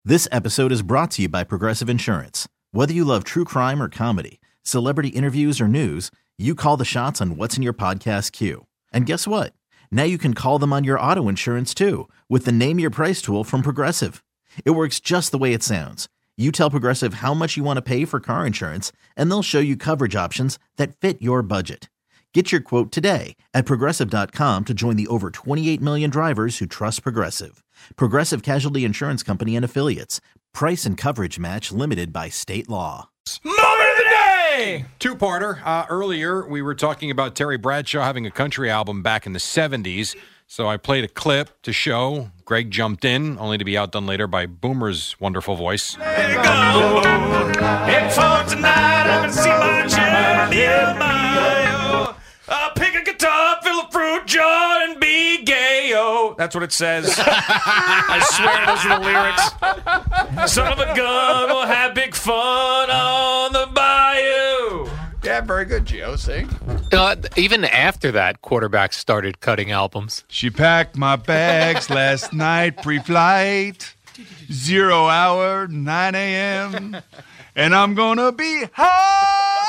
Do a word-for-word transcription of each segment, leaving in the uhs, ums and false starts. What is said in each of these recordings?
This episode is brought to you by Progressive Insurance. Whether you love true crime or comedy, celebrity interviews or news, you call the shots on what's in your podcast queue. And guess what? Now you can call them on your auto insurance too with the Name Your Price tool from Progressive. It works just the way it sounds. You tell Progressive how much you want to pay for car insurance, and they'll show you coverage options that fit your budget. Get your quote today at Progressive dot com to join the over twenty-eight million drivers who trust Progressive. Progressive Casualty Insurance Company and Affiliates. Price and coverage match limited by state law. Moment of the day! Two-parter. Uh, earlier, we were talking about Terry Bradshaw having a country album back in the seventies. So I played a clip to show. Greg jumped in, only to be outdone later by Boomer's wonderful voice. Let it go. It's for tonight. I can see my chair near my I'll pick a guitar, fill a fruit jar, and be gay-o. That's what it says. I swear those are the lyrics. Son of a gun, we'll have big fun on the bayou. Yeah, very good, Gio. Sing. Uh, even after that, quarterbacks started cutting albums. She packed my bags last night, pre-flight, zero hour, nine a.m., and I'm gonna be high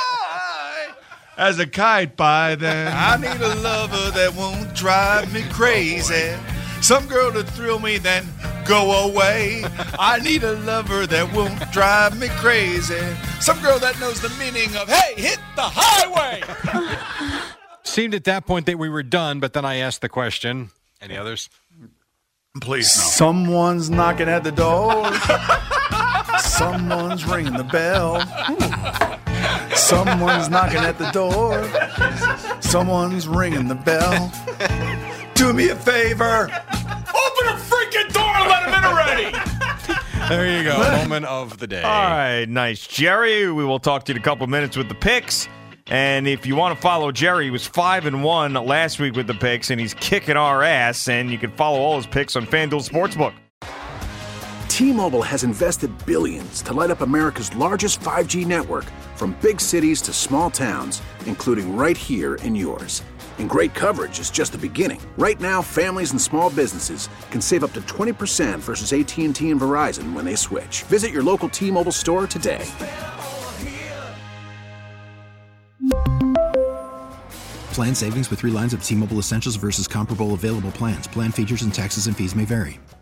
as a kite by then. I need a lover that won't drive me crazy. Some girl to thrill me, then go away. I need a lover that won't drive me crazy. Some girl that knows the meaning of, hey, hit the highway. Seemed at that point that we were done, but then I asked the question. Any others? Please, no. Someone's knocking at the door. Someone's ringing the bell. Someone's knocking at the door. Someone's ringing the bell. Do me a favor. Open a freaking door and let him in already. There you go. Moment of the day. All right, nice. Jerry, we will talk to you in a couple of minutes with the picks. And if you want to follow Jerry, he was five and one last week with the picks, and he's kicking our ass. And you can follow all his picks on FanDuel Sportsbook. T-Mobile has invested billions to light up America's largest five G network, from big cities to small towns, including right here in yours. And great coverage is just the beginning. Right now, families and small businesses can save up to twenty percent versus A T and T and Verizon when they switch. Visit your local T-Mobile store today. Plan savings with three lines of T-Mobile Essentials versus comparable available plans. Plan features and taxes and fees may vary.